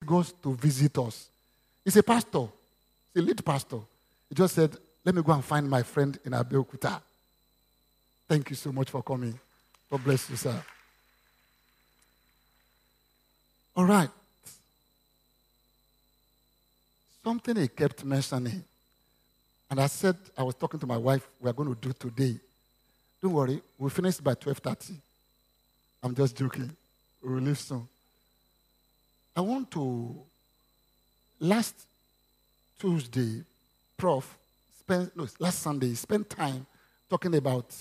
Lagos to visit us. He's a pastor. He's a lead pastor. He just said, let me go and find my friend in Abeokuta. Thank you so much for coming. God bless you, sir. All right. Something he kept mentioning. And I said, I was talking to my wife, we are going to do today. Don't worry, we'll finish by 12:30. I'm just joking. We will leave soon. I want to, last Tuesday, last Sunday, spend time talking about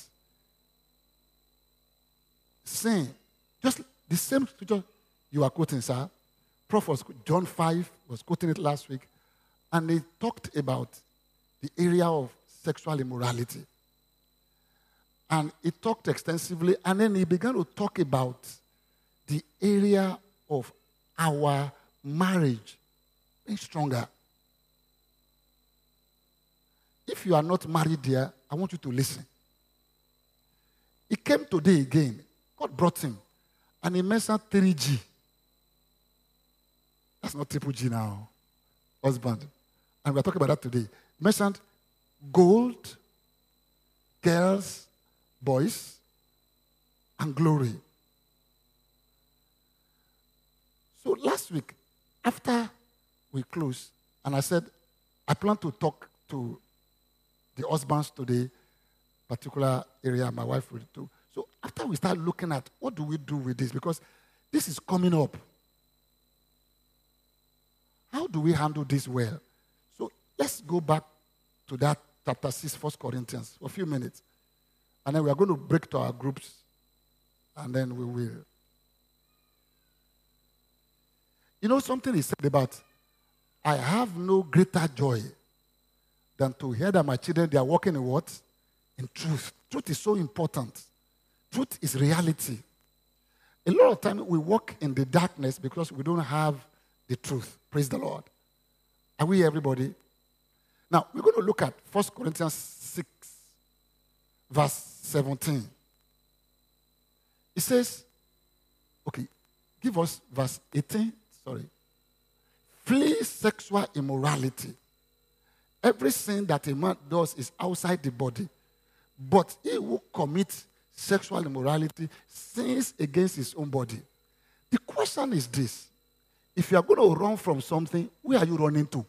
sin. Just the same scripture you are quoting, sir. Prof was John 5, was quoting it last week, and he talked about the area of sexual immorality. And he talked extensively, and then he began to talk about the area of our marriage being stronger. If you are not married there, I want you to listen. He came today again. God brought him. And he mentioned 3G. That's not triple G now. Husband. And we're talking about that today. He mentioned gold, girls, boys, and glory. So last week, after we closed, and I said, I plan to talk to the husbands today, particular area my wife will do. So after we start looking at what do we do with this, because this is coming up. How do we handle this well? So let's go back to that chapter 6, 1 Corinthians, for a few minutes. And then we are going to break to our groups, and then we will. You know something he said about, I have no greater joy than to hear that my children, they are walking in what? In truth. Truth is so important. Truth is reality. A lot of times we walk in the darkness because we don't have the truth. Praise the Lord. Are we everybody? Now, we're going to look at 1 Corinthians 6, verse 17. It says, okay, give us verse 18. Sorry. Flee sexual immorality. Every sin that a man does is outside the body. But he who commits sexual immorality sins against his own body. The question is this. If you are going to run from something, where are you running to?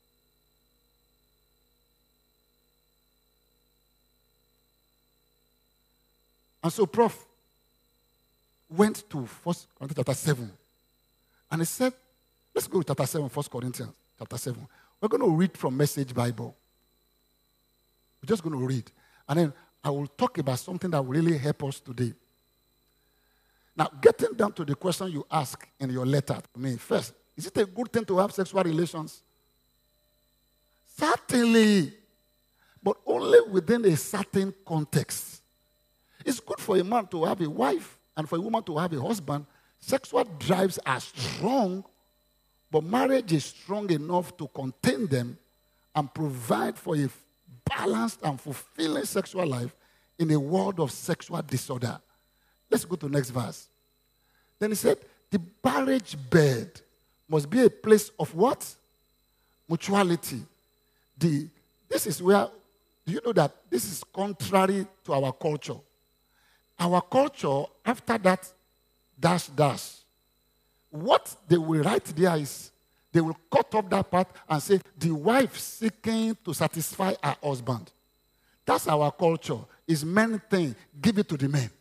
And so Prof went to 1 Corinthians chapter 7. And he said, let's go to chapter 7, 1 Corinthians chapter 7. We're going to read from Message Bible. We're just going to read. And then I will talk about something that will really help us today. Now, getting down to the question you ask in your letter to me. First, is it a good thing to have sexual relations? Certainly. But only within a certain context. It's good for a man to have a wife and for a woman to have a husband. Sexual drives are strong, but marriage is strong enough to contain them and provide for a balanced and fulfilling sexual life in a world of sexual disorder. Let's go to the next verse. Then he said, the marriage bed must be a place of what? Mutuality. This is where, do you know that this is contrary to our culture? Our culture, after that, dash. What they will write there is, they will cut off that part and say, the wife seeking to satisfy her husband. That's our culture. It's men thing. Give it to the men.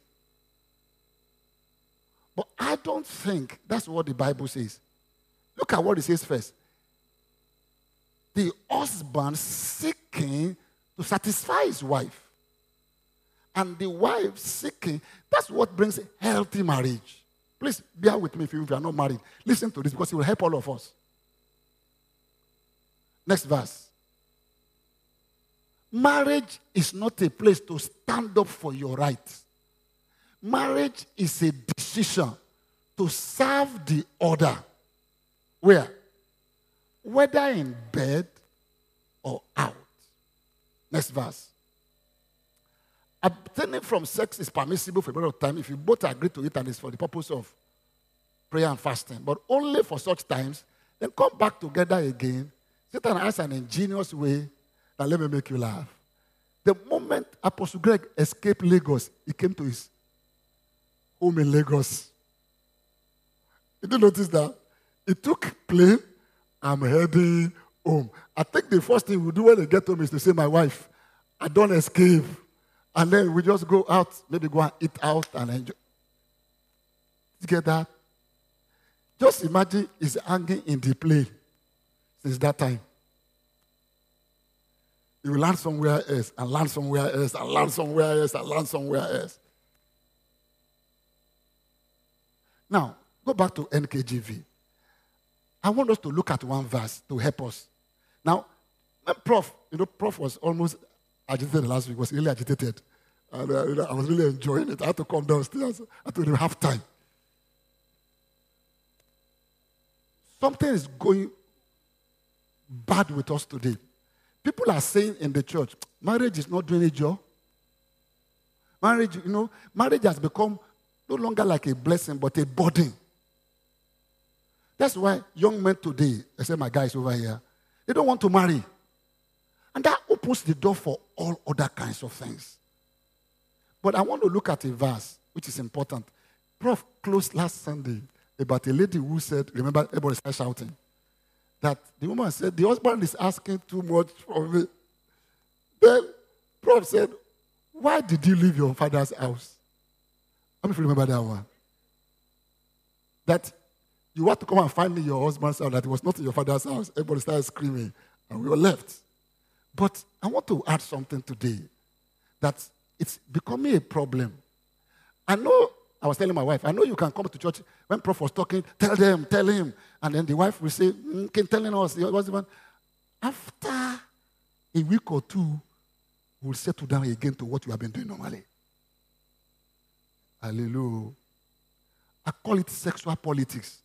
But I don't think that's what the Bible says. Look at what it says first. The husband seeking to satisfy his wife. And the wife seeking, that's what brings a healthy marriage. Please bear with me if you are not married. Listen to this because it will help all of us. Next verse. Marriage is not a place to stand up for your rights. Marriage is a decision to serve the other. Where? Whether in bed or out. Next verse. Abstaining from sex is permissible for a period of time if you both agree to it and it's for the purpose of prayer and fasting. But only for such times then come back together again. Satan has an ingenious way that let me make you laugh. The moment Apostle Greg escaped Lagos, he came to his home in Lagos. Did you notice that? He took plane, I'm heading home. I think the first thing we do when we get home is to say, my wife, I don't escape. And then we just go out, maybe go and eat out and enjoy. Did you get that? Just imagine he's hanging in the plane since that time. He will land somewhere else, and land somewhere else, and land somewhere else, and land somewhere else. Now, go back to NKJV. I want us to look at one verse to help us. Now, when Prof was almost agitated last week, was really agitated. And I was really enjoying it. I had to come downstairs. I had to have time. Something is going bad with us today. People are saying in the church, marriage is not doing a job. Marriage has become no longer like a blessing, but a burden. That's why young men today, except my guys over here, they don't want to marry. And that opens the door for all other kinds of things. But I want to look at a verse, which is important. Prof closed last Sunday about a lady who said, remember, everybody started shouting, that the woman said, the husband is asking too much from me. Then Prof said, why did you leave your father's house? How many of you remember that one? That you want to come and find me your husband's house, that it was not in your father's house. Everybody started screaming, and we were left. But I want to add something today, that it's becoming a problem. I was telling my wife, I know you can come to church when Prof was talking, tell him. And then the wife will say, keep telling us. After a week or two, we'll settle down again to what we have been doing normally. Hallelujah. I call it sexual politics.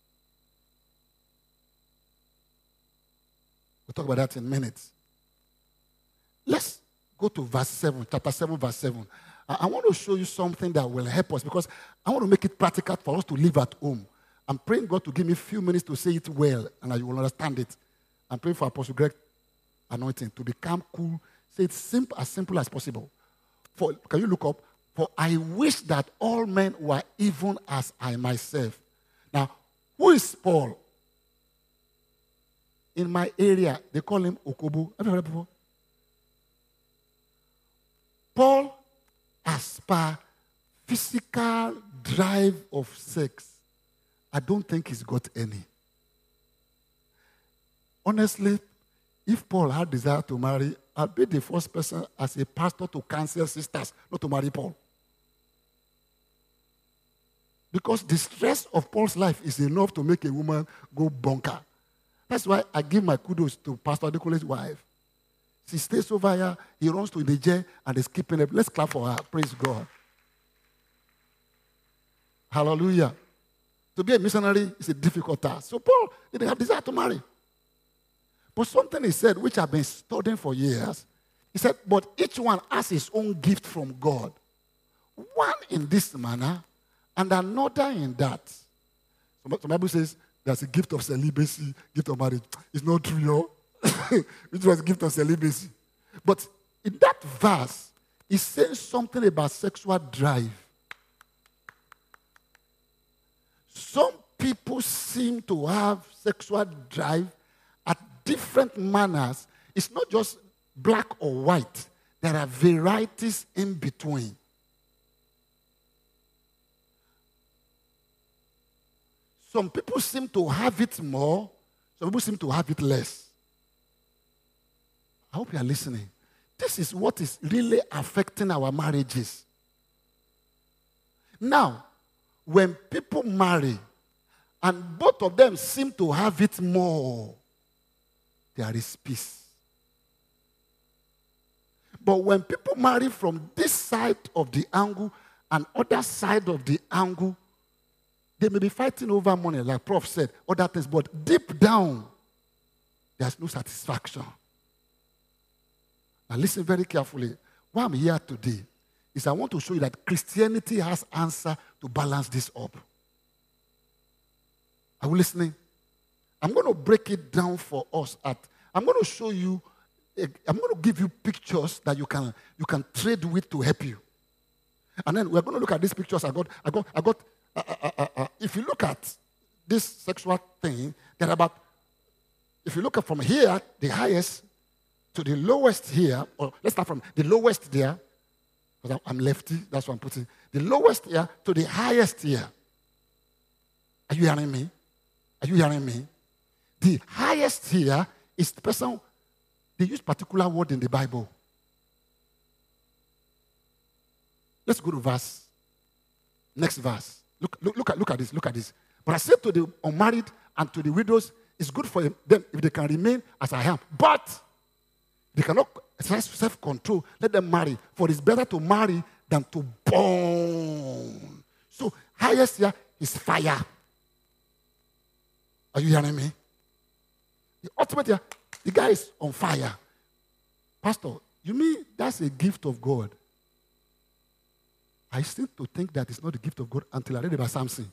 We'll talk about that in minutes. Let's go to verse 7, chapter 7, verse 7. I want to show you something that will help us because I want to make it practical for us to live at home. I'm praying God to give me a few minutes to say it well and you will understand it. I'm praying for Apostle Greg anointing to become cool. Say it as simple as possible. Can you look up? For I wish that all men were even as I myself. Now, who is Paul? In my area, they call him Okobo. Have you heard that before? Paul, as per physical drive of sex, I don't think he's got any. Honestly, if Paul had desire to marry, I'd be the first person as a pastor to counsel sisters not to marry Paul. Because the stress of Paul's life is enough to make a woman go bonker. That's why I give my kudos to Pastor Adekole's wife. She stays over here, he runs to the jail, and is keeping up. Let's clap for her. Praise God. Hallelujah. To be a missionary is a difficult task. So Paul didn't have desire to marry. But something he said, which I've been studying for years, he said, but each one has his own gift from God. One in this manner, and another in that. So the Bible says there's a gift of celibacy, gift of marriage. It's not true, yo. Which was a gift of celibacy. But in that verse, it says something about sexual drive. Some people seem to have sexual drive at different manners. It's not just black or white. There are varieties in between. Some people seem to have it more. Some people seem to have it less. I hope you are listening. This is what is really affecting our marriages. Now, when people marry, and both of them seem to have it more, there is peace. But when people marry from this side of the angle and other side of the angle, they may be fighting over money, like Prof said, other things, but deep down, there's no satisfaction. Now listen very carefully. Why I'm here today is I want to show you that Christianity has answer to balance this up. Are we listening? I'm going to break it down for us. I'm going to show you, I'm going to give you pictures that you can trade with to help you. And then we're going to look at these pictures. If you look at this sexual thing, there are about, if you look at from here, the highest, to the lowest here, or let's start from the lowest there, because I'm lefty, that's what I'm putting. The lowest here to the highest here. Are you hearing me? Are you hearing me? The highest here is the person, they use particular word in the Bible. Let's go to verse. Next verse. Look at this. But I said to the unmarried and to the widows, it's good for them if they can remain as I am. But they cannot exercise self-control. Let them marry. For it's better to marry than to burn. So highest here is fire. Are you hearing me? The ultimate here, the guy is on fire. Pastor, you mean that's a gift of God? I seem to think that it's not the gift of God until I read about Samson.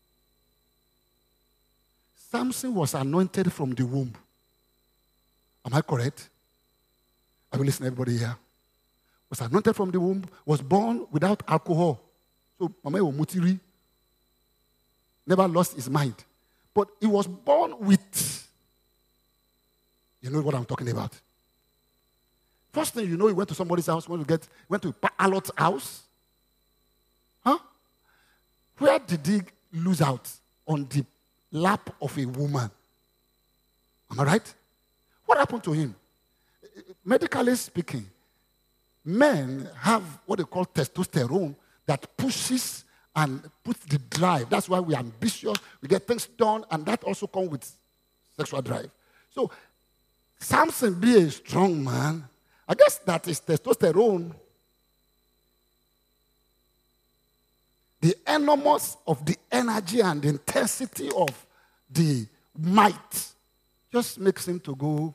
Samson was anointed from the womb. Am I correct? I will listen to everybody here. Was anointed from the womb, was born without alcohol. So, Mama Mutiri never lost his mind. But he was born with, you know what I'm talking about. First thing you know, he went to somebody's house, went to Alot's house. Huh? Where did he lose out? On the lap of a woman. Am I right? What happened to him? Medically speaking, men have what they call testosterone that pushes and puts the drive. That's why we're ambitious, we get things done, and that also comes with sexual drive. So, Samson being a strong man, I guess that is testosterone. The enormous of the energy and the intensity of the might just makes him to go.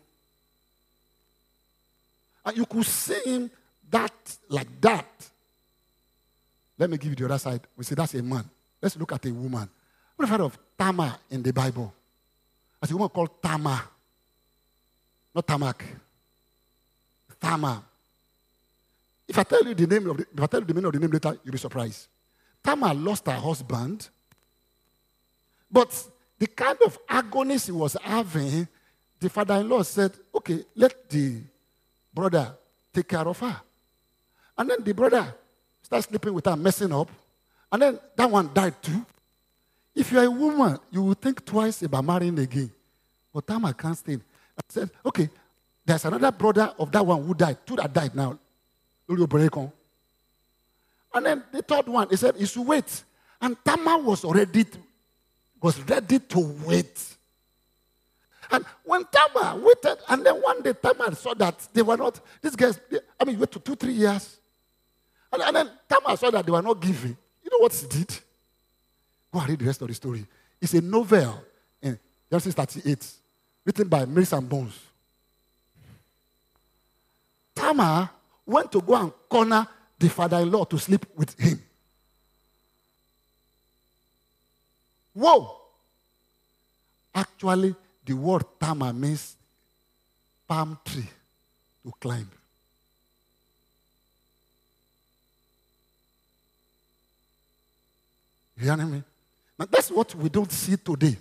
And you could see him like that. Let me give you the other side. We say that's a man. Let's look at a woman. What have you heard of Tamar in the Bible? There's a woman called Tamar. Not Tamak. Tamar. If I tell you the meaning of the name later, you'll be surprised. Tamar lost her husband, but the kind of agony he was having, the father-in-law said, okay, let the brother take care of her. And then the brother started sleeping with her, messing up, and then that one died too. If you're a woman, you will think twice about marrying again. But Tamar can't stay. I said, okay, there's another brother of that one who died, two that died now. And then the third one, he said, he should wait. And Tamar was ready to wait. And when Tamar waited, and then one day Tamar saw that they were not, these guys, wait to 2-3 years. And then Tamar saw that they were not giving. You know what he did? Go and read the rest of the story. It's a novel in Genesis 38, written by Mills and Bones. Tamar went to go and corner the father-in-law to sleep with him. Whoa! Actually, the word Tamar means palm tree to climb. You hear me? Now that's what we don't see today.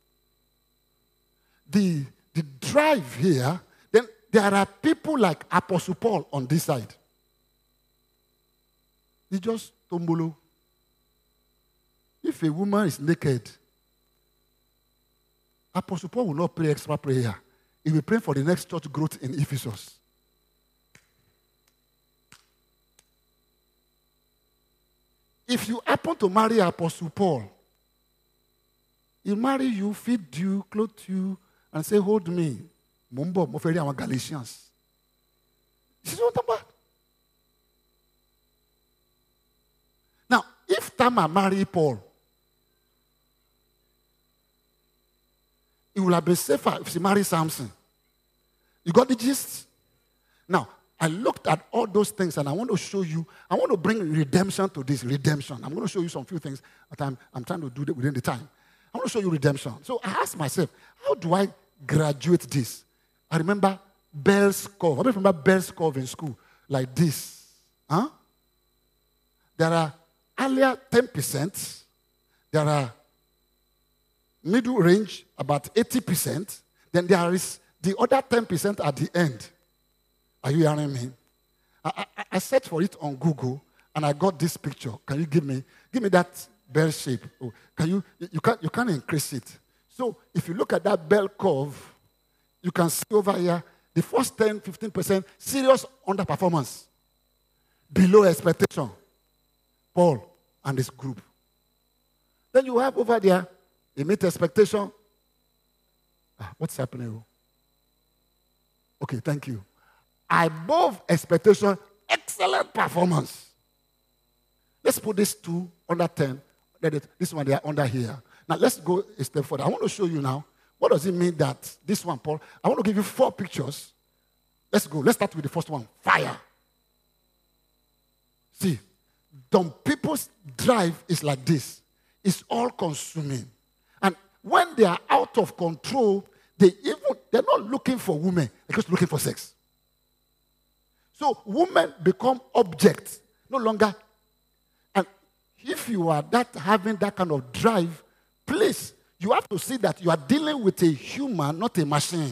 The drive here, then there are people like Apostle Paul on this side. It's just tombolo. If a woman is naked, Apostle Paul will not pray extra prayer. He will pray for the next church growth in Ephesus. If you happen to marry Apostle Paul, he'll marry you, feed you, clothe you, and say, hold me. Mumbo, Moferi, our Galatians. This is what I'm about. Now, if Tamar married Paul, it will have been safer if she married Samson. You got the gist? Now, I looked at all those things and I want to show you, I want to bring redemption to this redemption. I'm going to show you some few things that I'm trying to do within the time. I want to show you redemption. So I asked myself, how do I graduate this? I remember Bell's curve. I remember Bell's curve in school, like this. Huh? There are earlier 10%. There are middle range, about 80%. Then there is the other 10% at the end. Are you hearing me? I searched for it on Google, and I got this picture. Can you give me that bell shape? Oh, you can increase it. So if you look at that bell curve, you can see over here the first 10, 15% serious underperformance, below expectation. Paul and his group. Then you have over there, they meet expectation. What's happening? Okay, thank you. Above expectation, excellent performance. Let's put these two under 10. This one, they are under here. Now, let's go a step further. I want to show you now, what does it mean that this one, Paul? I want to give you 4 pictures. Let's go. Let's start with the first one. Fire. See, some people's drive is like this. It's all consuming. And when they are out of control, they're not looking for women. They're just looking for sex. So women become objects, no longer. And if you are having that kind of drive, please, you have to see that you are dealing with a human, not a machine.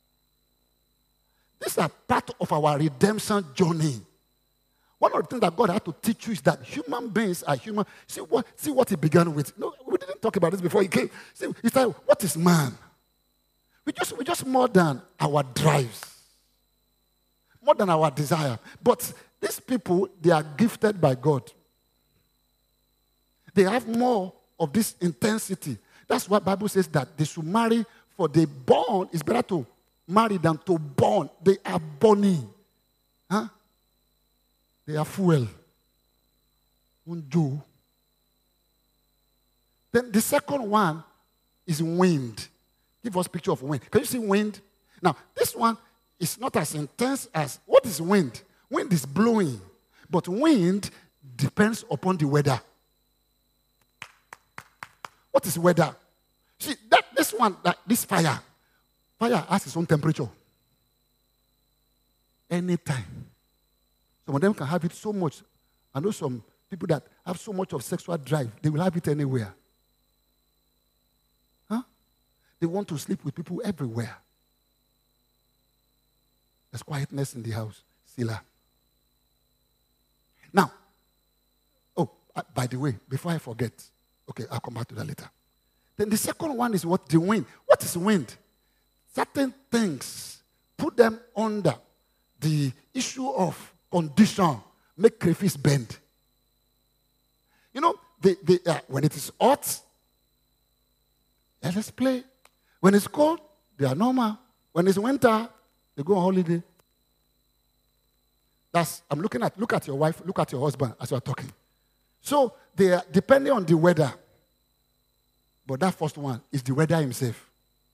These are part of our redemption journey. One of the things that God had to teach you is that human beings are human. See what he began with. No, we didn't talk about this before he came. See, he said, what is man? We just more than our drives, more than our desire. But these people, they are gifted by God. They have more of this intensity. That's why the Bible says that they should marry, for they born. It's better to marry than to born. They are burning. Huh? They are fuel. Undo. Then the second one is wind. Give us a picture of wind. Can you see wind? Now, this one is not as intense as, what is wind? Wind is blowing. But wind depends upon the weather. What is weather? See, this fire has its own temperature. Anytime. Some of them can have it so much. I know some people that have so much of sexual drive, they will have it anywhere. Huh? They want to sleep with people everywhere. There's quietness in the house. Sila. Now, by the way, before I forget, okay, I'll come back to that later. Then the second one is what? The wind. What is wind? Certain things, put them under the issue of condition, make crayfish bend. You know, when it is hot, let's play. When it's cold, they are normal. When it's winter, they go on holiday. Look at your wife, look at your husband as you are talking. So they are depending on the weather. But that first one is the weather himself.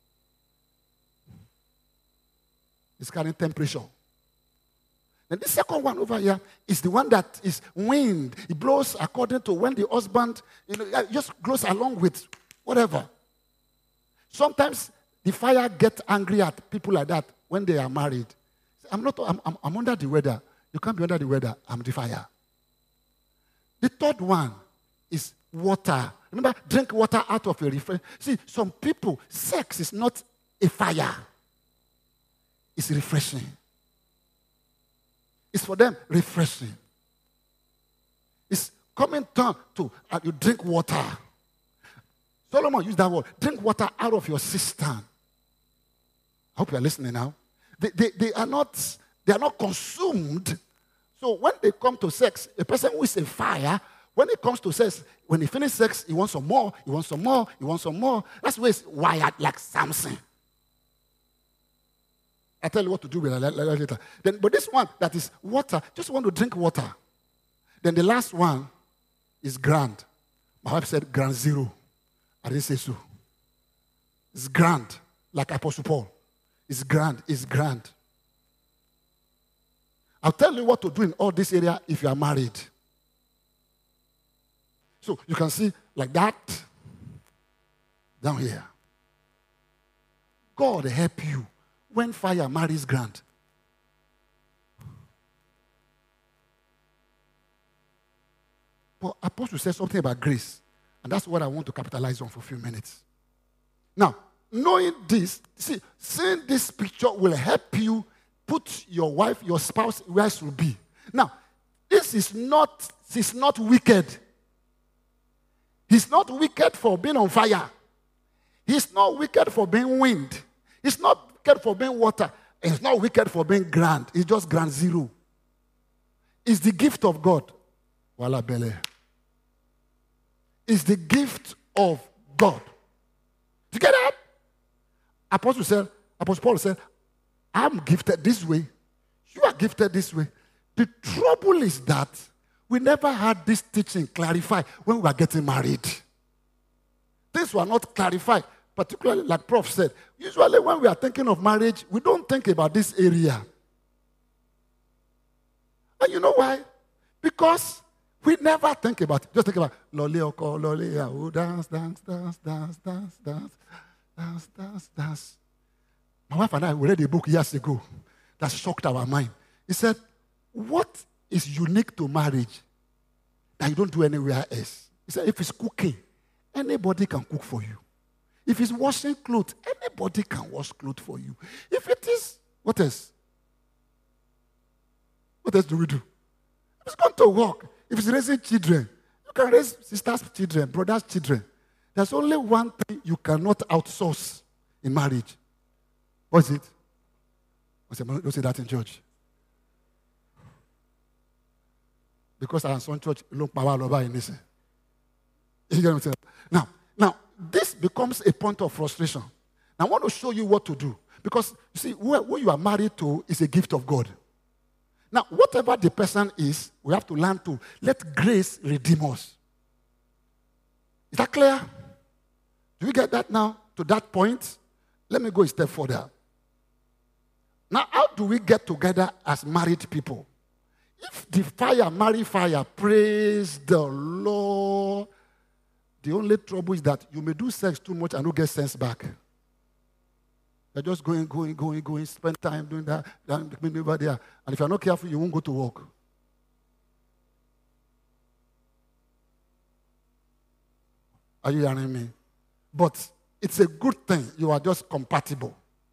It's carrying temperature. And the second one over here is the one that is wind. It blows according to when the husband, just goes along with whatever. Sometimes the fire gets angry at people like that when they are married. I'm under the weather. You can't be under the weather. I'm the fire. The third one is water. Remember, drink water out of a refreshing. See, some people, sex is not a fire. It's refreshing. It's for them refreshing. It's coming down to you drink water. Solomon used that word. Drink water out of your cistern. I hope you are listening now. They are not consumed. So when they come to sex, a person who is a fire, when it comes to sex, when he finishes sex, he wants some more, he wants some more, he wants some more. That's why it's wired like Samson. I'll tell you what to do with it later. But this one that is water, just want to drink water. Then the last one is grand. My wife said grand zero. I didn't say so. It's grand, like Apostle Paul. It's grand, it's grand. I'll tell you what to do in all this area if you are married. So you can see like that. Down here. God help you when fire marries ground. But Apostle said something about grace. And that's what I want to capitalize on for a few minutes. Now, knowing this, seeing this picture will help you put your wife, your spouse where it should be. Now, this is not wicked. He's not wicked for being on fire. He's not wicked for being wind. He's not wicked for being water. He's not wicked for being grand. He's just grand zero. It's the gift of God. Wala bele. It's the gift of God. Do you get that? Apostle Paul said, I'm gifted this way. You are gifted this way. The trouble is that we never had this teaching clarified when we were getting married. Things were not clarified, particularly like Prof said. Usually when we are thinking of marriage, we don't think about this area. And you know why? Because we never think about it. Just think about lolly oko, lolly, dance, dance, dance, dance, dance, dance, dance, dance, dance. My wife and I read a book years ago that shocked our mind. He said, what is unique to marriage that you don't do anywhere else? He said, if it's cooking, anybody can cook for you. If it's washing clothes, anybody can wash clothes for you. If it is, what else? What else do we do? If it's going to work, if it's raising children, you can raise sisters' children, brothers' children. There's only one thing you cannot outsource in marriage. What is it? Don't say that in church. Because our son church look power over in this. You get what I'm saying? Now, this becomes a point of frustration. Now, I want to show you what to do. Because, you see, who you are married to is a gift of God. Now, whatever the person is, we have to learn to let grace redeem us. Is that clear? Do you get that now? To that point? Let me go a step further. Now, how do we get together as married people? If the fire marry fire, praise the Lord. The only trouble is that you may do sex too much and don't get sense back. You're just going, spend time doing that, over there. And if you're not careful, you won't go to work. Are you hearing me? But it's a good thing. You are just compatible.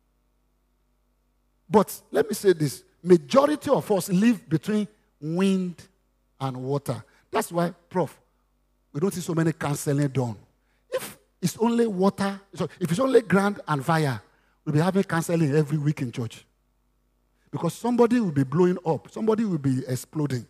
But let me say this. Majority of us live between wind and water. That's why, Prof, we don't see so many counseling done. If it's only water, if it's only ground and fire, we'll be having counseling every week in church. Because somebody will be blowing up. Somebody will be exploding.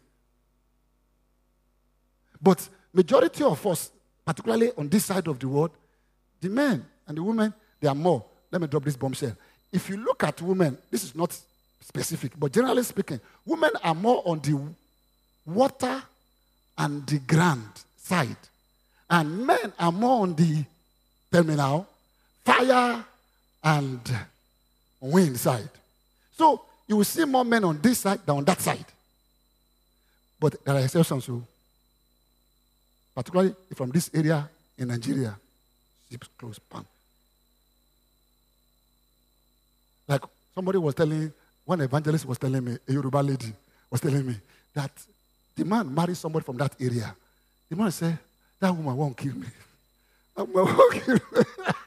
But majority of us, particularly on this side of the world, the men and the women, they are more. Let me drop this bombshell. If you look at women, this is not specific, but generally speaking, women are more on the water and the ground side. And men are more on the, tell me now, fire and wind side. So you will see more men on this side than on that side. But there are exceptions too. Particularly from this area in Nigeria. Zips close, bam. Like somebody was telling, one evangelist was telling me, a Yoruba lady was telling me that the man married somebody from that area. The man said, that woman won't kill me. That woman won't kill me.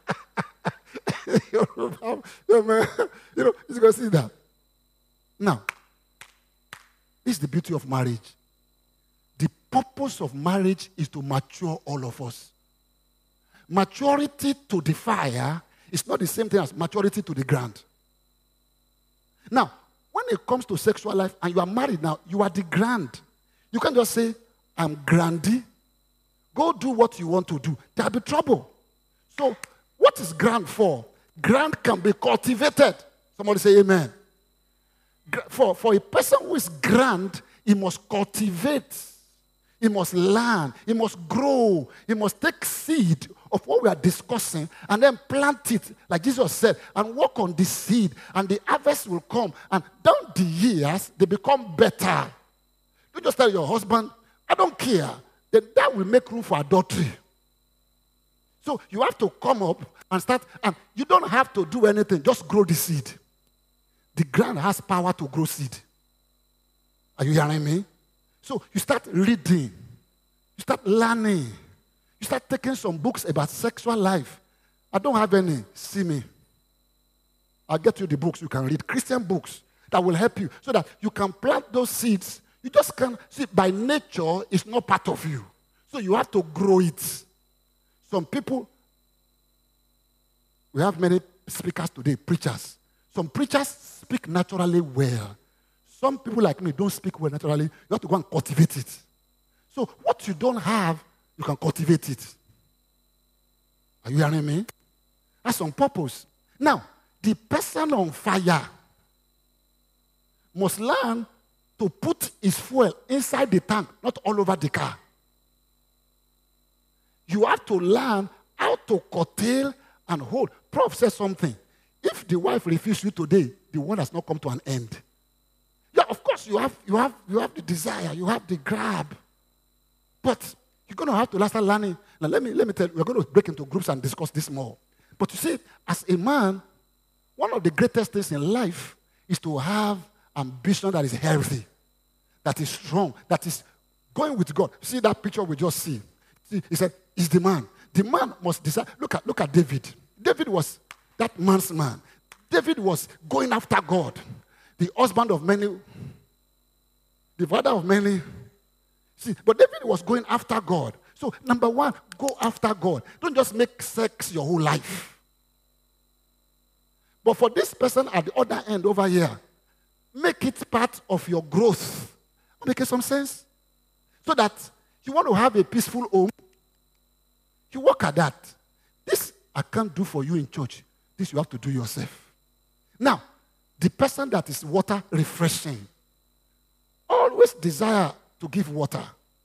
You know, he's going to see that. Now, this is the beauty of marriage. The purpose of marriage is to mature all of us. Maturity to the fire is not the same thing as maturity to the ground. Now, when it comes to sexual life and you are married now, you are the grand. You can't just say, I'm grandy. Go do what you want to do. There'll be trouble. So, what is grand for? Grand can be cultivated. Somebody say amen. For a person who is grand, he must cultivate. He must learn. He must grow. He must take seed of what we are discussing and then plant it, like Jesus said, and work on the seed, and the harvest will come. And down the years, they become better. You just tell your husband, I don't care. Then that will make room for adultery. So you have to come up and start, and you don't have to do anything. Just grow the seed. The ground has power to grow seed. Are you hearing me? So you start reading. You start learning. You start taking some books about sexual life. I don't have any. See me. I'll get you the books you can read. Christian books that will help you so that you can plant those seeds. You just can't. See, by nature, it's not part of you. So you have to grow it. Some people, we have many speakers today, preachers. Some preachers speak naturally well. Some people like me don't speak well naturally. You have to go and cultivate it. So what you don't have, you can cultivate it. Are you hearing me? That's on purpose. Now, the person on fire must learn to put his fuel inside the tank, not all over the car. You have to learn how to curtail and hold. Prof says something. If the wife refuses you today, the one has not come to an end. Yeah, of course you have the desire, you have the grab. But you're going to have to start learning. Now let me tell you, we're going to break into groups and discuss this more. But you see, as a man, one of the greatest things in life is to have ambition that is healthy, that is strong, that is going with God. See that picture we just see? See, he said, he's the man. The man must decide. Look at David. David was that man's man. David was going after God. The husband of many, the father of many. See, but David was going after God. So, number one, go after God. Don't just make sex your whole life. But for this person at the other end over here, make it part of your growth. Make some sense? So that you want to have a peaceful home, you work at that. This I can't do for you in church. This you have to do yourself. Now, the person that is water refreshing always desire to give water.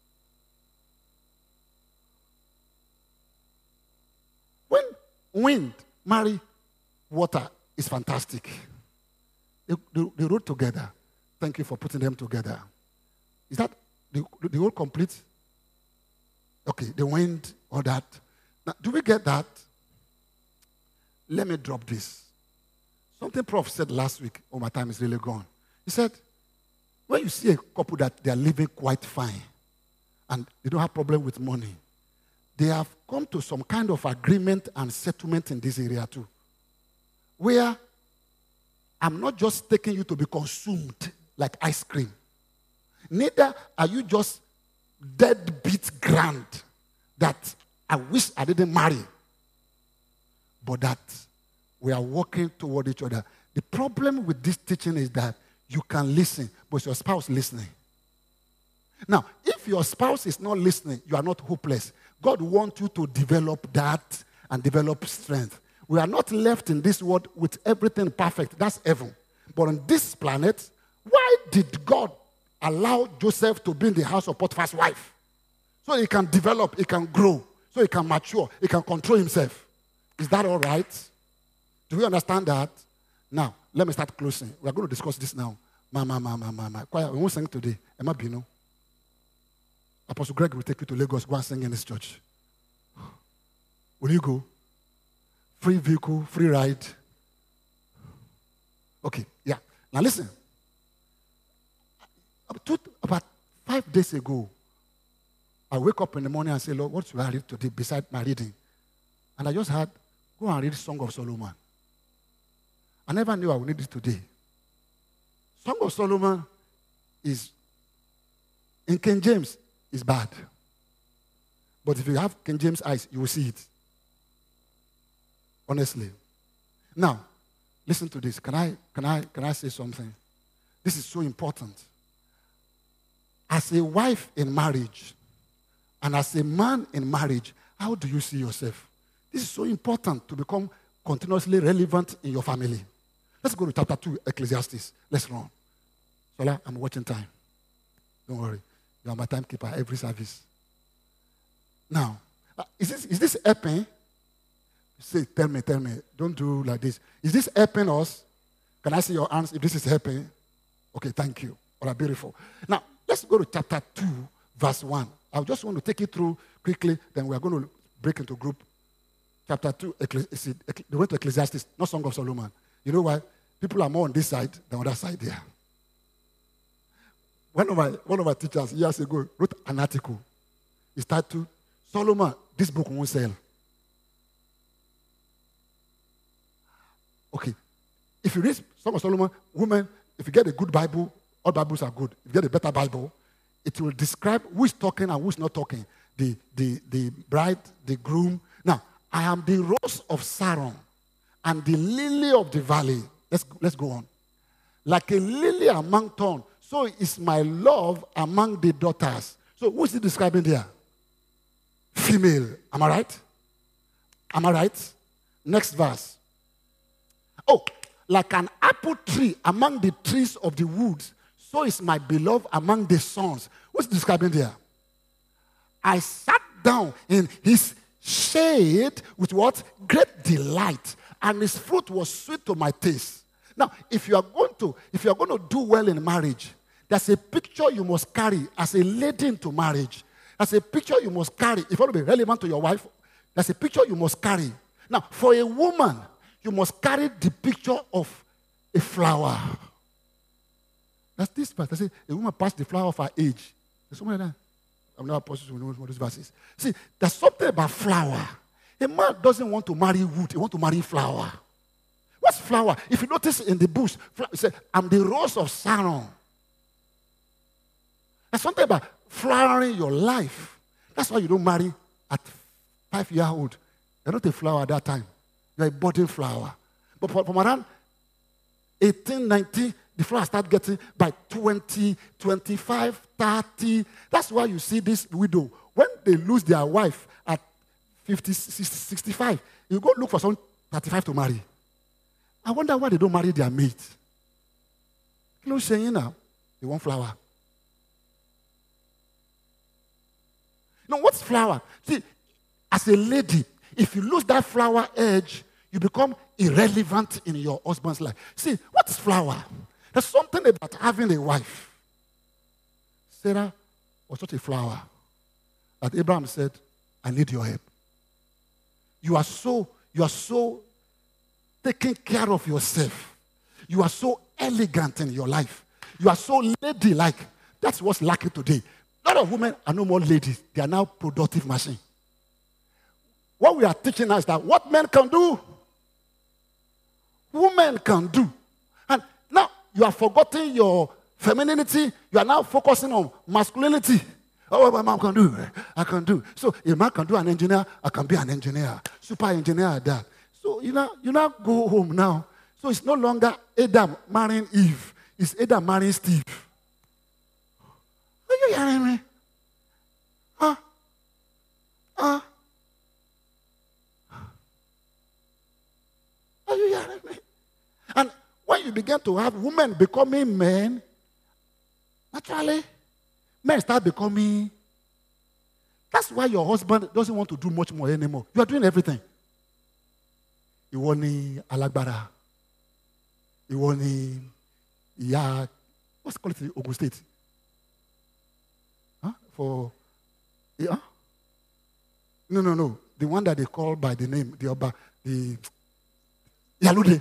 When wind marry water, is fantastic. They wrote together. Thank you for putting them together. Is that the whole complete? Okay, the wind, all that. Now, do we get that? Let me drop this. Something Prof said last week, oh, my time is really gone. He said, when you see a couple that they are living quite fine and they don't have problem with money, they have come to some kind of agreement and settlement in this area too, where I'm not just taking you to be consumed like ice cream. Neither are you just deadbeat grand that I wish I didn't marry, but that we are working toward each other. The problem with this teaching is that you can listen, but your spouse listening. Now, if your spouse is not listening, you are not hopeless. God wants you to develop that and develop strength. We are not left in this world with everything perfect. That's heaven. But on this planet, why did God allow Joseph to be in the house of Potiphar's wife? So he can develop, he can grow, so he can mature, he can control himself. Is that all right? Do we understand that? Now, let me start closing. We are going to discuss this now. Choir, we won't sing today. Emma Bino. Apostle Greg will take you to Lagos, go and sing in this church. Will you go? Free vehicle, free ride. Okay, yeah. Now listen. About 5 days ago, I wake up in the morning and say, Lord, what should I read today beside my reading? And I just had, go and read Song of Solomon. I never knew I would need it today. Song of Solomon is, in King James, is bad. But if you have King James eyes, you will see it. Honestly. Now, listen to this. Can I say something? This is so important. As a wife in marriage and as a man in marriage, how do you see yourself? This is so important to become continuously relevant in your family. Let's go to chapter 2, Ecclesiastes. Let's run. Sola, I'm watching time. Don't worry. You are my timekeeper every service. Now, is this helping? Say, tell me. Don't do like this. Is this helping us? Can I see your hands if this is helping? Okay, thank you. All right, beautiful. Now, let's go to chapter 2, verse 1. I just want to take you through quickly, then we are going to break into group chapter 2, they went to Ecclesiastes, not Song of Solomon. You know why? People are more on this side than on that side there. One of my teachers years ago wrote an article. He started to, Solomon, this book won't sell. Okay. If you read Song of Solomon, women, if you get a good Bible, all Bibles are good. If you get a better Bible, it will describe who is talking and who is not talking. The bride, the groom. Now, I am the rose of Sharon and the lily of the valley. Let's go on. Like a lily among thorns, so is my love among the daughters. So who is he describing there? Female. Am I right? Am I right? Next verse. Oh, like an apple tree among the trees of the woods, so is my beloved among the sons. What's describing there? I sat down in his shade with what? Great delight, and his fruit was sweet to my taste. Now, if you are going to do well in marriage, there's a picture you must carry as a lady into marriage. There's a picture you must carry. If you want to be relevant to your wife, there's a picture you must carry. Now, for a woman, you must carry the picture of a flower. That's this part. I say a woman passed the flower of her age. There's so many of that. I'm not supposed to know these verses. See, there's something about flower. A man doesn't want to marry wood. He wants to marry flower. What's flower? If you notice in the bush, it says, I'm the rose of Sharon. There's something about flowering your life. That's why you don't marry at 5-year-old. You're not a flower at that time. You're a budding flower. But from around 18, 19, the flower start getting by 20, 25, 30. That's why you see this widow. When they lose their wife at 50, 60, 65, you go look for someone 35 to marry. I wonder why they don't marry their mate. You know what I'm saying now? They want flower. You know, what's flower? See, as a lady, if you lose that flower edge, you become irrelevant in your husband's life. See, what's flower? There's something about having a wife. Sarah was such a flower that Abraham said, I need your help. You are so taking care of yourself. You are so elegant in your life. You are so ladylike. That's what's lacking today. A lot of women are no more ladies. They are now productive machines. What we are teaching now is that what men can do, women can do. And now you are forgetting your femininity. You are now focusing on masculinity. Oh, what my mom can do, I can do. So if man can do an engineer, I can be an engineer. Super engineer at that. So you now go home now. So it's no longer Adam marrying Eve. It's Adam marrying Steve. Are you hearing me? Huh? Are you hearing me? And when you begin to have women becoming men, naturally, men start becoming. That's why your husband doesn't want to do much more anymore. You are doing everything. Ìwọ ni alágbára. Ìwọ ni ìyá. What's it called in Ogun State? Huh? Yeah? No. The one that they call by the name, the Yalude.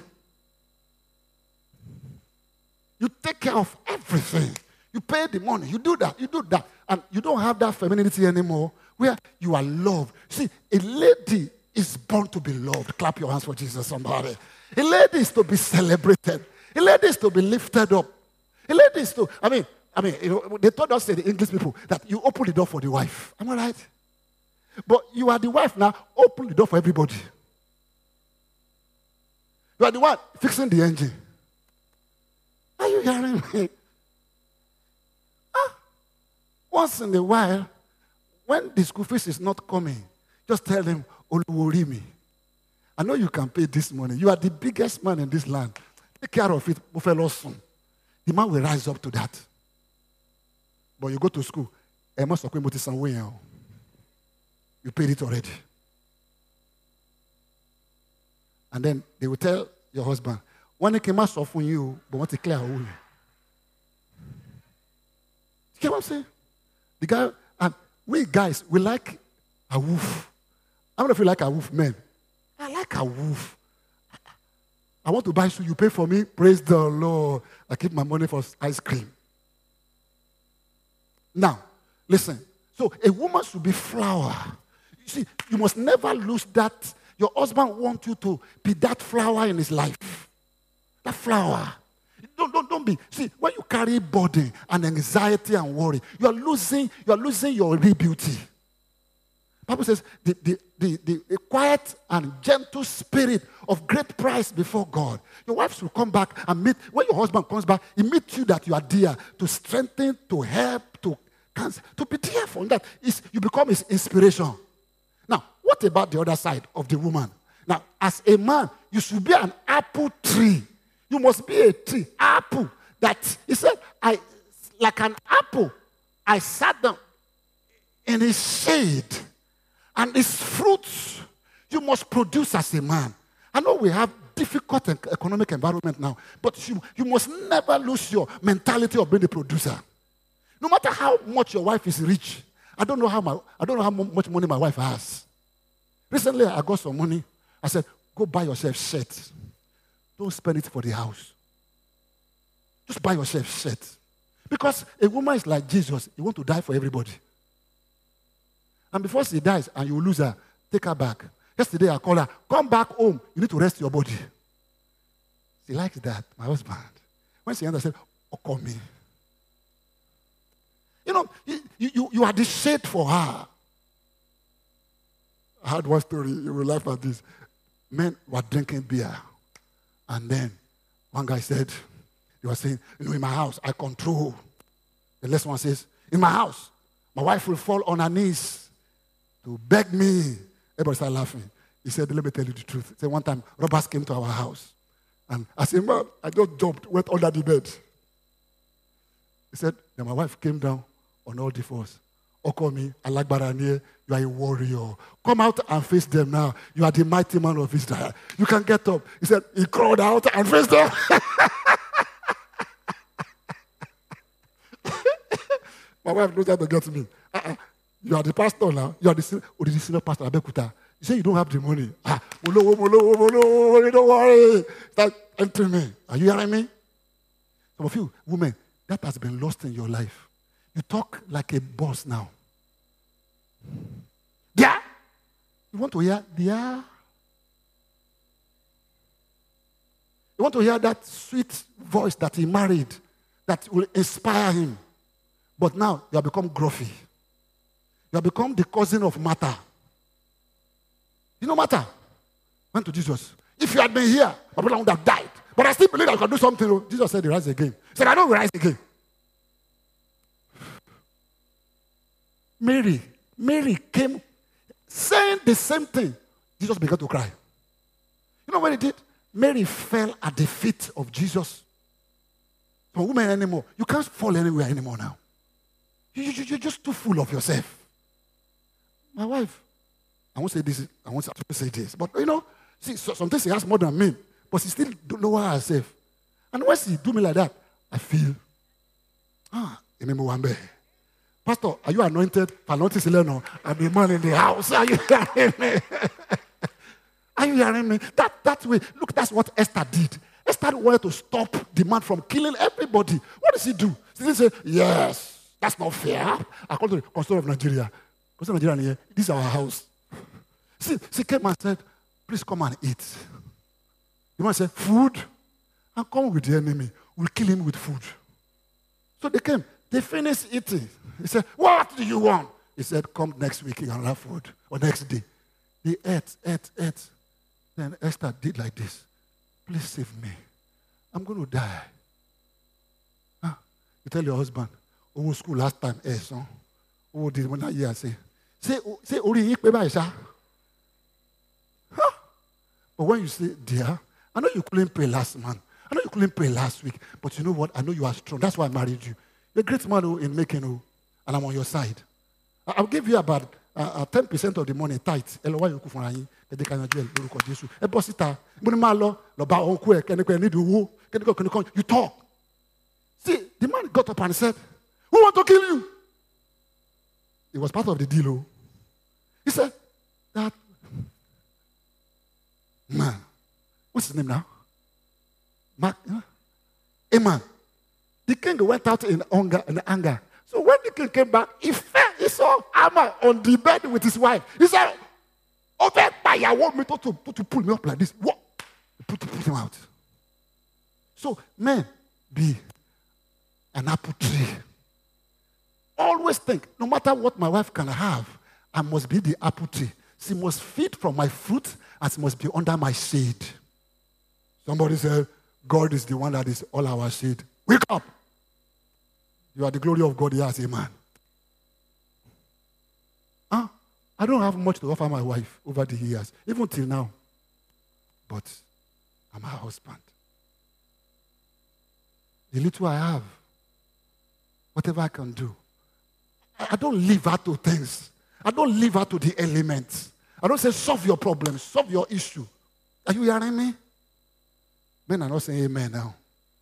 You take care of everything. You pay the money. You do that. And you don't have that femininity anymore where you are loved. See, a lady is born to be loved. Clap your hands for Jesus, somebody. A lady is to be celebrated. A lady is to be lifted up. A lady is to, they told us, the English people, that you open the door for the wife. Am I right? But you are the wife now, open the door for everybody. You are the one fixing the engine. Are you hearing me? Once in a while, when the school fees is not coming, just tell them, Oluworimi, I know you can pay this money. You are the biggest man in this land. Take care of it, Buffalo soon. The man will rise up to that. But you go to school, you paid it already. And then they will tell your husband, when it came out of you, but want to clear away. You get what I'm saying? The guy, and we guys, we like a wolf. How many of you like a wolf, men? I like a wolf. I want to buy shoe. You pay for me. Praise the Lord. I keep my money for ice cream. Now, listen. So a woman should be flower. You see, you must never lose that. Your husband wants you to be that flower in his life. That flower. Don't be. See, when you carry burden and anxiety and worry, you are losing your real beauty. Bible says the quiet and gentle spirit of great price before God. Your wife should come back and meet. When your husband comes back, he meets you that you are dear to strengthen, to help, to cancel, to be there for that. You become his inspiration. Now, what about the other side of the woman? Now, as a man, you should be an apple tree. You must be a tree, apple. That he said, like an apple, I sat down in his shade. And its fruits you must produce as a man. I know we have difficult economic environment now, but you must never lose your mentality of being a producer. No matter how much your wife is rich, I don't know how much money my wife has. Recently, I got some money. I said, go buy yourself shirt. Don't spend it for the house. Just buy yourself shirt. Because a woman is like Jesus. He wants to die for everybody. And before she dies and you lose her, take her back. Yesterday I called her, come back home. You need to rest your body. She likes that, my husband. When she ended, I said, oh, call me. You know, you are the shade for her. I had one story, you will laugh at this. Men were drinking beer. And then one guy said, he was saying, in my house, I control. The next one says, in my house, my wife will fall on her knees to beg me. Everybody started laughing. He said, let me tell you the truth. He said, one time, robbers came to our house. And as a man, I just jumped, went under the bed. He said, then my wife came down on all the fours. Call me, Alagbaraniye, you are a warrior. Come out and face them now. You are the mighty man of Israel. You can get up. He said, he crawled out and faced them. My wife knows how to get me. You are the pastor now. You are the senior pastor. Abekuta. You say you don't have the money. Don't worry. Start entering me. Are you hearing me? Some of you, women, that has been lost in your life. You talk like a boss now. Yeah. You want to hear? Yeah. You want to hear that sweet voice that he married that will inspire him. But now you have become gruffy. You have become the cousin of Martha. You know Martha? Went to Jesus. If you had been here, my brother would have died. But I still believe I can do something. Jesus said he rise again. He said, I don't rise again. Mary came saying the same thing. Jesus began to cry. You know what he did? Mary fell at the feet of Jesus. For women anymore, you can't fall anywhere anymore now. You're just too full of yourself. My wife, I won't say this, I won't say this, but you know, see, sometimes she has more than me, but she still don't know herself. And when she do me like that, I feel, Pastor, are you anointed? I'm the man in the house. Are you hearing me? Are you hearing me? That way, look, that's what Esther did. Esther wanted to stop the man from killing everybody. What does he do? She didn't say, yes, that's not fair. I called the consul of Nigeria. Consul of Nigeria, this is our house. She came and said, please come and eat. The man said, food? And come with the enemy. We'll kill him with food. So they came. They finished eating. He said, what do you want? He said, come next week, you can have food. Or next day. They ate. Then Esther did like this. Please save me. I'm going to die. You tell your husband, school last time, son. Did one that year say, but when you say, dear, I know you couldn't pray last month. I know you couldn't pray last week. But you know what? I know you are strong. That's why I married you. You're a great man in making, and I'm on your side. I'll give you about 10% of the money tight. You talk. See, the man got up and said, who want to kill you? It was part of the deal. He said, that Man. What's his name now? Mark. Amen. The king went out in anger. So when the king came back, he saw Haman on the bed with his wife. He said, over by I want me to pull me up like this. What? Put him out. So, men, be an apple tree. Always think, no matter what my wife can have, I must be the apple tree. She must feed from my fruit and she must be under my shade. Somebody said, God is the one that is all our shade. Wake up. You are the glory of God. Yes, amen. I don't have much to offer my wife over the years, even till now. But I'm her husband. The little I have, whatever I can do. I don't leave her to things. I don't leave her to the elements. I don't say, solve your problem, solve your issue. Are you hearing me? Men are not saying amen now.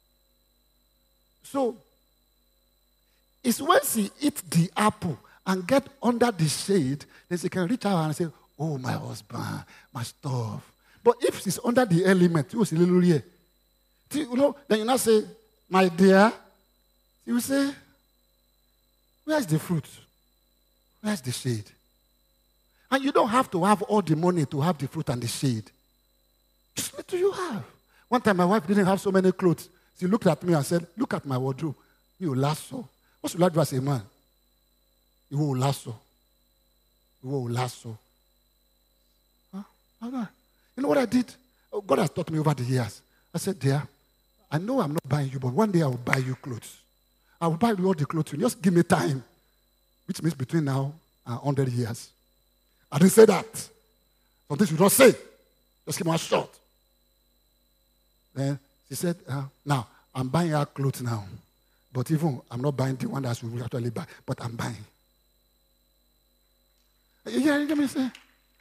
So, it's when she eats the apple and get under the shade, then she can reach out and say, oh, my husband, my stuff. But if she's under the element, you know, then you now say, my dear, she will say, where's the fruit? Where's the shade? And you don't have to have all the money to have the fruit and the shade. Just what do you have? One time my wife didn't have so many clothes. She looked at me and said, look at my wardrobe. You lasso. What should I do as a man? You will lasso. You will lasso. Huh? You know what I did? Oh, God has taught me over the years. I said, dear, I know I'm not buying you, but one day I will buy you clothes. I will buy you all the clothes. Just give me time. Which means between now and 100 years. I didn't say that. Something you don't say. Just give me a shot. Then she said, now, I'm buying her clothes now. But even, I'm not buying the one that she will actually buy. But I'm buying. Yeah, you get me say?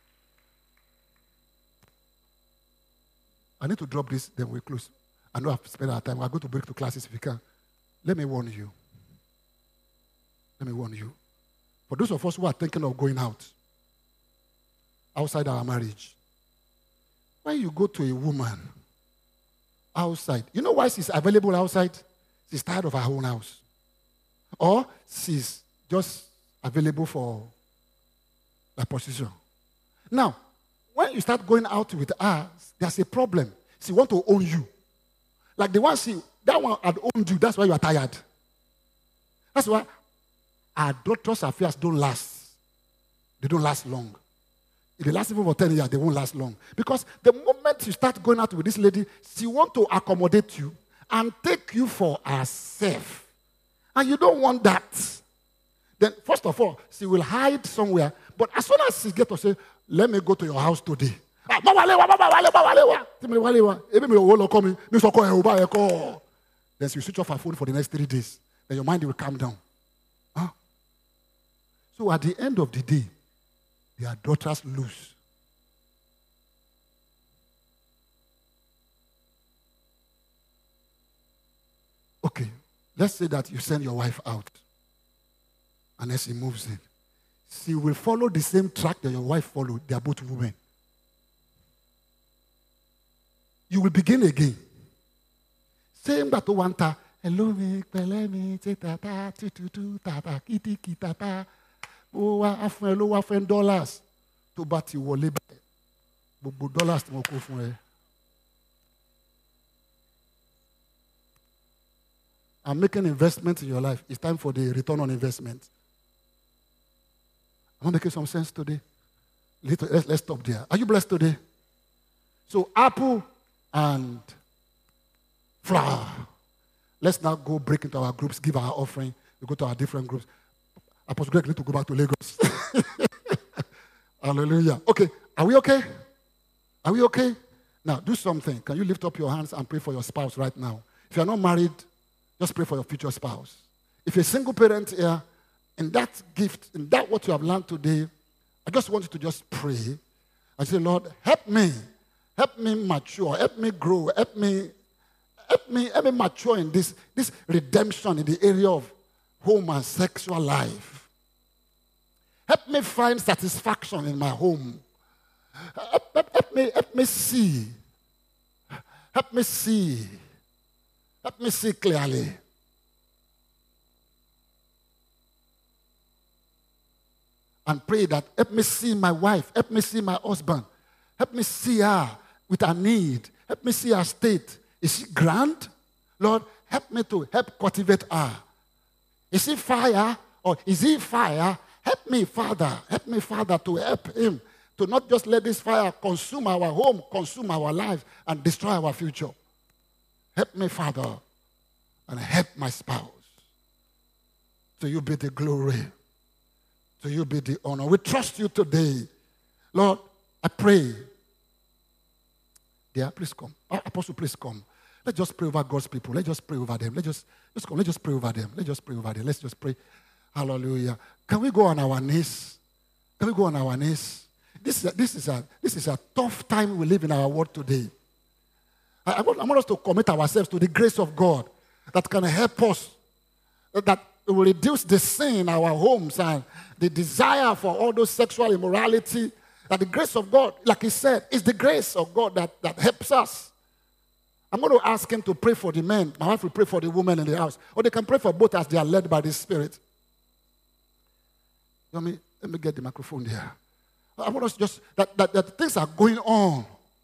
I need to drop this, then we'll close. I know I've spent our time. We're going to break to classes if we can. Let me warn you. Let me warn you. For those of us who are thinking of going out, outside our marriage, when you go to a woman outside, you know why she's available outside? She's tired of her own house. Or she's just available for a position. Now, when you start going out with her, there's a problem. She wants to own you. Like the one that one had owned you, that's why you are tired. That's why our daughter's affairs don't last. They don't last long. If they last even for 10 years, they won't last long. Because the moment you start going out with this lady, she wants to accommodate you and take you for herself. And you don't want that. Then, first of all, she will hide somewhere. But as soon as she gets to say, let me go to your house today. Then she will switch off her phone for the next 3 days. Then your mind will calm down. Huh? So at the end of the day, their daughters lose. Okay, let's say that you send your wife out and then she moves in. She will follow the same track that your wife followed. They are both women. You will begin again. Same that one ta. Hello me, pele me, tata, tutu, tata, kiti, kitata. Oh, afun hello, afun dollars. To bati wole ba. Gbogbo dollars tí mo kó fún ẹ. I'm making investment in your life. It's time for the return on investment. Am I making some sense today? Let's stop there. Are you blessed today? So apple and flour. Let's now go break into our groups, give our offering. We go to our different groups. Apostle Greg need to go back to Lagos. Hallelujah. Okay, are we okay? Are we okay? Now, do something. Can you lift up your hands and pray for your spouse right now? If you're not married, just pray for your future spouse. If you're a single parent here, in that gift, in that what you have learned today, I just want you to just pray and say, Lord, help me mature, help me grow, help me mature in this redemption in the area of home and sexual life. Help me find satisfaction in my home. Help me see. Help me see. Help me see clearly. And pray that help me see my wife. Help me see my husband. Help me see her with her need. Help me see her state. Is she grand? Lord, help me to help cultivate her. Is he fire or is he fire? Help me, Father. Help me, Father, to help him to not just let this fire consume our home, consume our life, and destroy our future. Help me, Father, and help my spouse. To you be the glory. To you be the honor. We trust you today. Lord, I pray. Dear, please come. Apostle, please come. Let's just pray over God's people. Let's just pray over them. Let's come. Let's just pray over them. Let's just pray over them. Let's just pray. Hallelujah. Can we go on our knees? Can we go on our knees? This is a tough time we live in our world today. I want us to commit ourselves to the grace of God that can help us, that will reduce the sin in our homes and the desire for all those sexual immorality. That the grace of God, like he said, is the grace of God that helps us. I'm going to ask him to pray for the men. My wife will pray for the women in the house. Or they can pray for both as they are led by the Spirit. Let me get the microphone there. I want us just, that things are going on.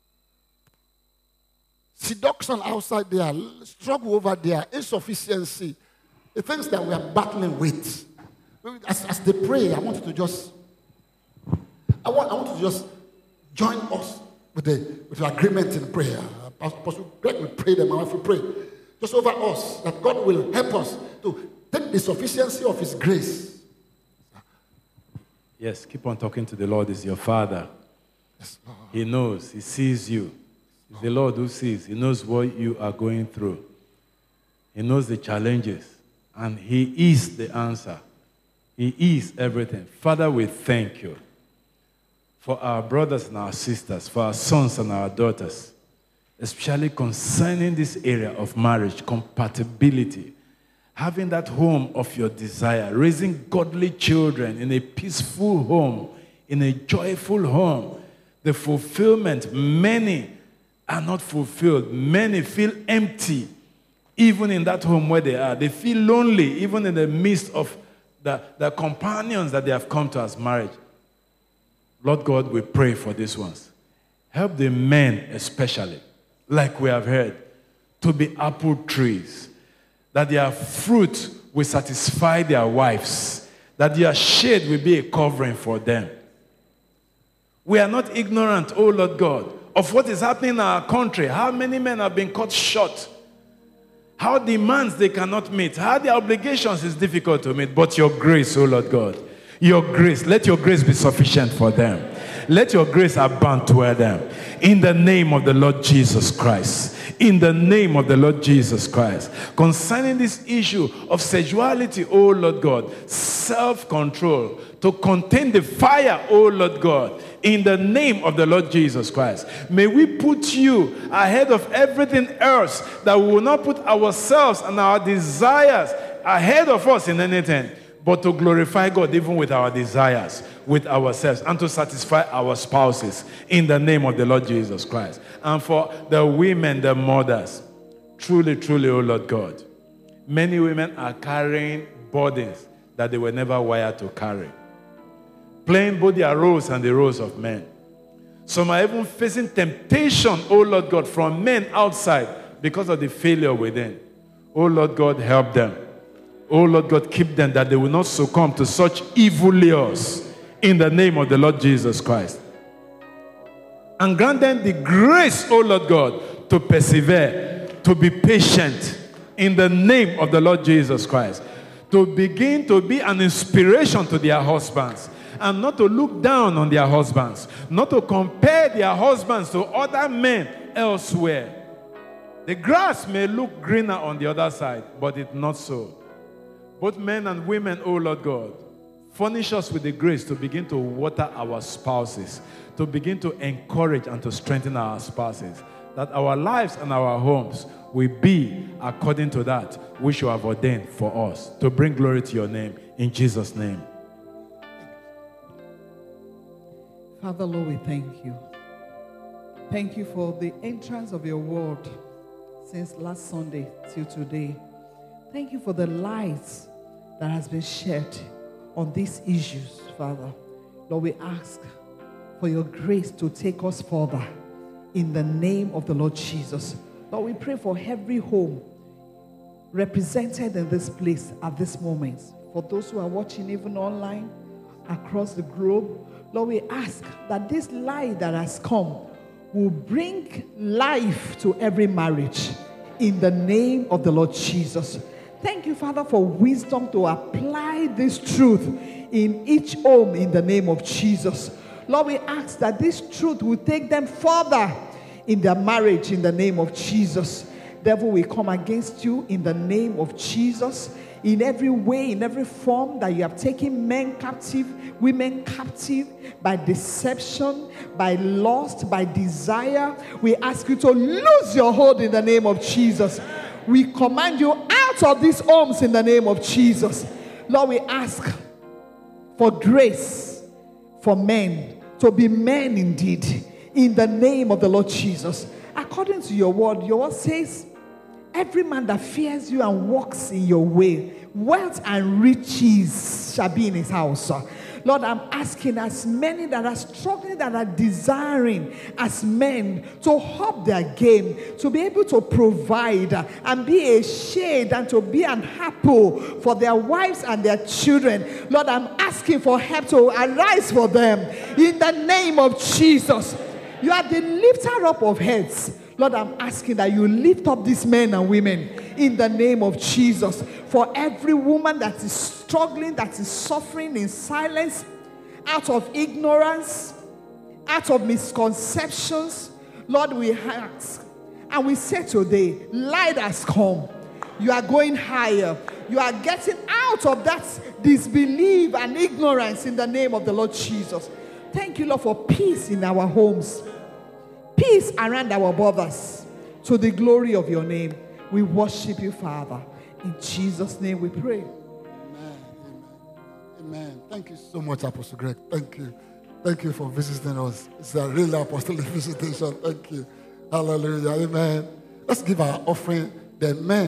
Seduction outside there, struggle over there, insufficiency. The things that we are battling with. As they pray, I want you to just, I want to just join us with the agreement in prayer. Apostle Greg will pray, my wife will pray. Just over us, that God will help us to take the sufficiency of his grace. Yes, keep on talking to the Lord. He's your Father. Yes, Lord. He knows. He sees you. It's the Lord who sees. He knows what you are going through. He knows the challenges. And he is the answer. He is everything. Father, we thank you for our brothers and our sisters, for our sons and our daughters, especially concerning this area of marriage, compatibility, having that home of your desire, raising godly children in a peaceful home, in a joyful home, the fulfillment. Many are not fulfilled. Many feel empty, even in that home where they are. They feel lonely, even in the midst of the companions that they have come to as marriage. Lord God, we pray for these ones. Help the men especially, like we have heard, to be apple trees, that their fruit will satisfy their wives, that their shade will be a covering for them. We are not ignorant, oh Lord God, of what is happening in our country, how many men have been cut short, how demands they cannot meet, how their obligations is difficult to meet, but your grace, oh Lord God, your grace, let your grace be sufficient for them. Let your grace abound toward them. In the name of the Lord Jesus Christ. In the name of the Lord Jesus Christ. Concerning this issue of sexuality, oh Lord God, self-control, to contain the fire, oh Lord God, in the name of the Lord Jesus Christ. May we put you ahead of everything else, that we will not put ourselves and our desires ahead of us in anything, but to glorify God even with our desires, with ourselves, and to satisfy our spouses in the name of the Lord Jesus Christ. And for the women, the mothers, truly, truly, oh Lord God, many women are carrying burdens that they were never wired to carry, playing both their roles and the roles of men. Some are even facing temptation, oh Lord God, from men outside because of the failure within. Oh Lord God, help them. Oh Lord God, keep them, that they will not succumb to such evil lures in the name of the Lord Jesus Christ. And grant them the grace, oh Lord God, to persevere, to be patient in the name of the Lord Jesus Christ, to begin to be an inspiration to their husbands, and not to look down on their husbands, not to compare their husbands to other men elsewhere. The grass may look greener on the other side, but it's not so. Both men and women, oh Lord God, furnish us with the grace to begin to water our spouses, to begin to encourage and to strengthen our spouses, that our lives and our homes will be according to that which you have ordained for us, to bring glory to your name, in Jesus' name. Father, Lord, we thank you. Thank you for the entrance of your word since last Sunday till today. Thank you for the light that has been shed on these issues, Father. Lord, we ask for your grace to take us further in the name of the Lord Jesus. Lord, we pray for every home represented in this place at this moment. For those who are watching even online, across the globe, Lord, we ask that this light that has come will bring life to every marriage in the name of the Lord Jesus. Thank you, Father, for wisdom to apply this truth in each home in the name of Jesus. Lord, we ask that this truth will take them further in their marriage in the name of Jesus. Devil, we come against you in the name of Jesus. In every way, in every form that you have taken men captive, women captive, by deception, by lust, by desire, we ask you to lose your hold in the name of Jesus. We command you out of these homes in the name of Jesus. Lord, we ask for grace for men to be men indeed in the name of the Lord Jesus. According to your word says, every man that fears you and walks in your way, wealth and riches shall be in his house. Lord, I'm asking as many that are struggling, that are desiring as men to up their game, to be able to provide and be a shade and to be an apple for their wives and their children. Lord, I'm asking for help to arise for them in the name of Jesus. You are the lifter up of heads. Lord, I'm asking that you lift up these men and women in the name of Jesus. For every woman that is struggling, that is suffering in silence, out of ignorance, out of misconceptions, Lord, we ask and we say today, light has come. You are going higher. You are getting out of that disbelief and ignorance in the name of the Lord Jesus. Thank you, Lord, for peace in our homes. Peace around our borders, to the glory of your name. We worship you, Father. In Jesus' name we pray. Amen. Amen. Thank you so much, Apostle Greg. Thank you. Thank you for visiting us. It's a real apostolic visitation. Thank you. Hallelujah. Amen. Let's give our offering. The men.